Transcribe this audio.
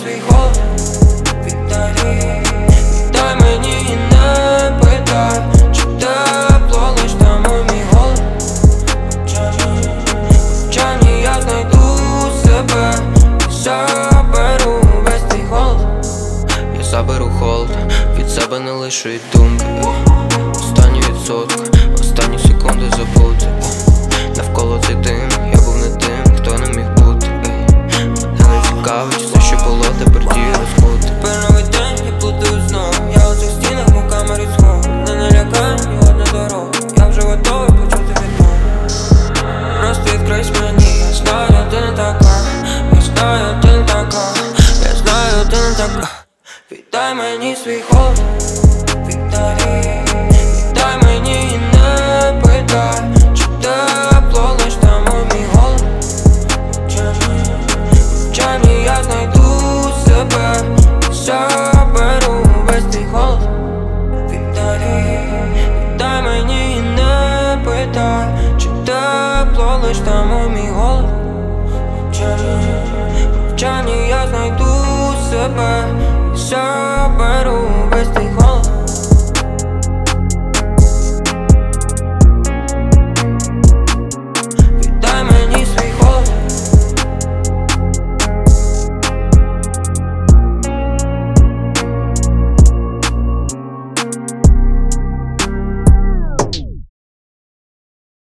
свій голод, віддай мені і не питай, чи тепло лиш там у мій голод. Мовчанні я знайду себе і заберу весь твій холод. Я заберу холод, від себе не лишу і думки. Останні відсотки, останні секунди забути. Навколо цей дим, я був не тим, хто не міг бути. Мене не цікавить, все що було, тепер діє розкути. Тепер новий день, я плутаю знов. Я у цих стінах, мов камері схов. Мене не лякає ні одна дорога. Я вже готовий почути відмову. Просто відкрийсь мені, я знаю, ти не така. Я знаю, ти не така. Я знаю, ти не така. Віддай мені свій холод, віддай.